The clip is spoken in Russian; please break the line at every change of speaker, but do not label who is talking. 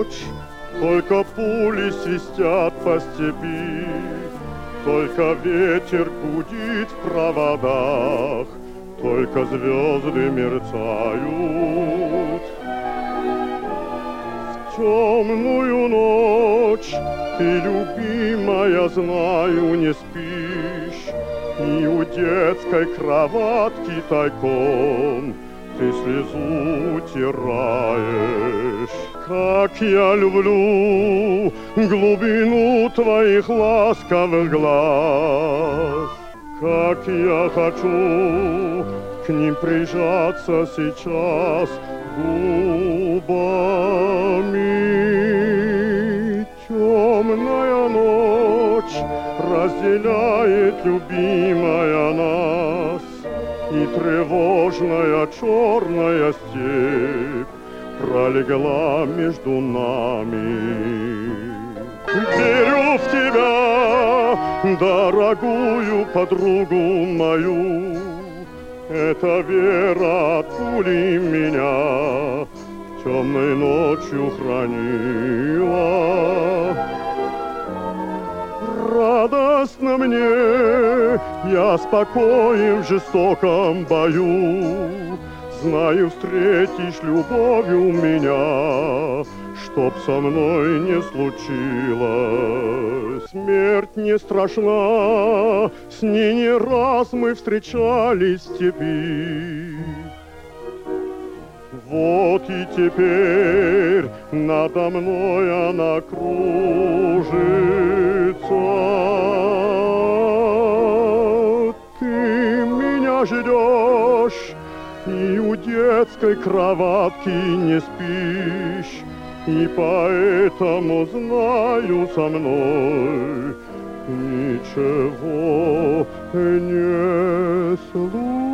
ночь, только пули свистят по степи, только ветер гудит в проводах, только звезды мерцают. В темную ночь ты, любимая, знаю, не спишь, и у детской кроватки тайком ты слезу утираешь. Как я люблю глубину твоих ласковых глаз, как я хочу к ним прижаться сейчас губами. Темная ночь разделяет, любимая, нас, и тревожная черная степь пролегла между нами. Верю в тебя, дорогую подругу мою, эта вера от пули меня темной ночью хранила. Радостно мне, я спокоен в жестоком бою, знаю, встретишь любовью меня, чтоб со мной не случилось. Смерть не страшна, с ней не раз мы встречались в степи. Вот и теперь надо мной она кружится. Ты меня ждешь, и у детской кроватки не спишь, и поэтому знаю, со мной ничего не случится.